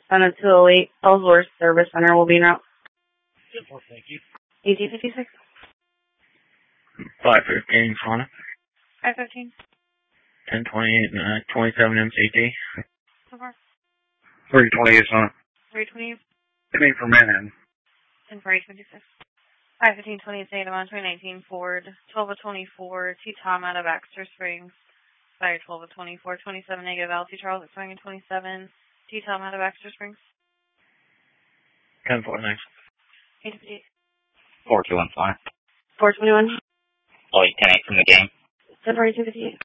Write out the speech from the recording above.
on a 208 Ellsworth Service Center will be en route. Well, thank you. ET 56. 515 Sonic. 515. 1028, 27 MCT. So far. 328 Sonic. 320. Any for Manhattan. 10 for 826. 515 28 Amount 2019 Ford. 12 of 24. T Tom out of Baxter Springs. Fire 12 of 24. 27 negative altitude Charles at swinging 27. T Tom out of Baxter Springs. 10-4 next. 858. 4215. 421. Lloyd 10-8 from the game. 10 for 258.